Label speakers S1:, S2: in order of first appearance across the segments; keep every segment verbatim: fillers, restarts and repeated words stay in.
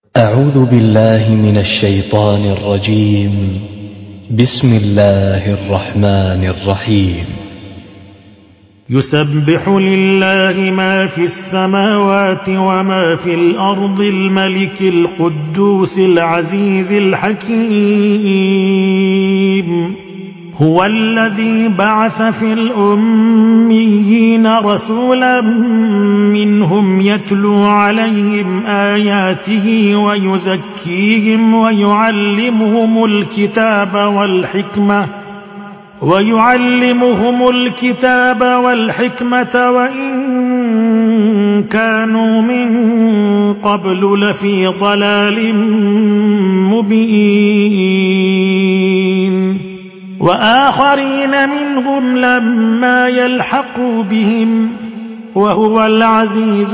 S1: أعوذ بالله من الشيطان الرجيم. بسم الله الرحمن الرحيم.
S2: يسبح لله ما في السماوات وما في الأرض الملك القدوس العزيز الحكيم. هو الذي بعث في الأميين رسولا منهم يتلو عليهم آياته ويزكيهم ويعلمهم الكتاب والحكمة ويعلمهم الكتاب والحكمة وإن كانوا من قبل لفي ضلال مبين. وآخرين منهم لما يلحقوا بهم وهو العزيز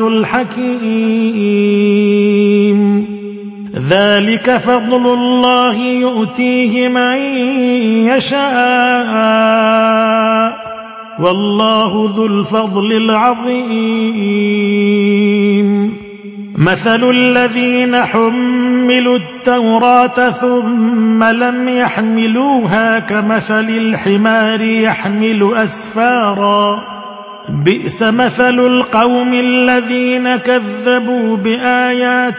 S2: الحكيم. ذلك فضل الله يؤتيه من يشاء والله ذو الفضل العظيم. مثل الذين حملوا التوراة ثم لم يحملوها كمثل الحمار يحمل أسفارا بئس مثل القوم الذين كذبوا بآيات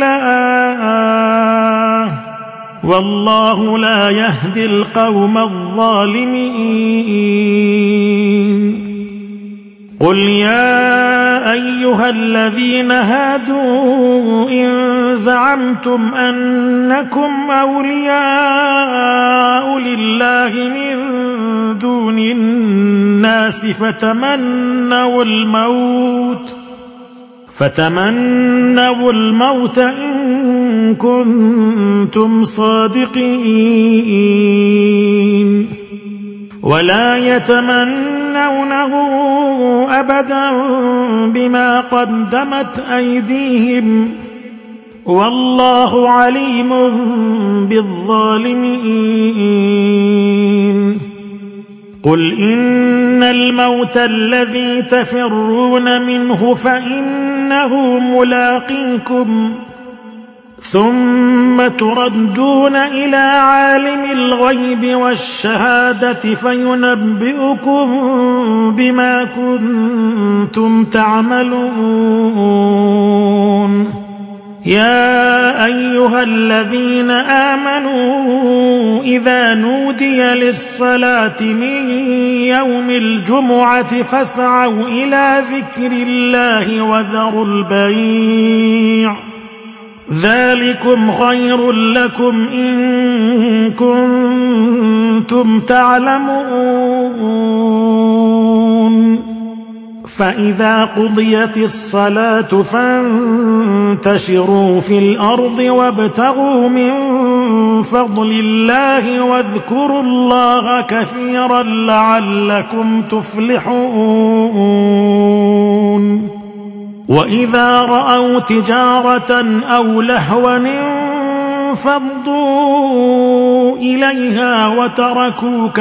S2: الله والله لا يهدي القوم الظالمين. قل يا أيها الذين هادوا إن زعمتم أنكم أولياء لله من دون الناس فتمنوا الموت فتمنوا الموت إن كنتم صادقين ولا يتمنونه أبدا بما قدمت أيديهم والله عليم بالظالمين. قل إن الموت الذي تفرون منه فإنه ملاقيكم ثم تردون إلى عالم الغيب والشهادة فينبئكم بما كنتم تعملون. يا أيها الذين آمنوا إذا نودي للصلاة من يوم الجمعة فاسعوا إلى ذكر الله وذروا البيع ذلكم خير لكم إن كنتم تعلمون. فإذا قضيت الصلاة فانتشروا في الأرض وابتغوا من فضل الله واذكروا الله كثيرا لعلكم تفلحون. وإذا رأوا تجارة أو لهوا انفضوا إليها وتركوك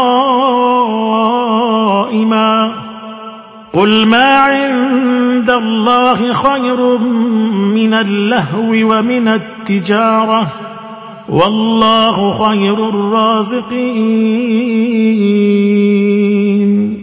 S2: قائما قل ما عند الله خير من اللهو ومن التجارة والله خير الرازقين.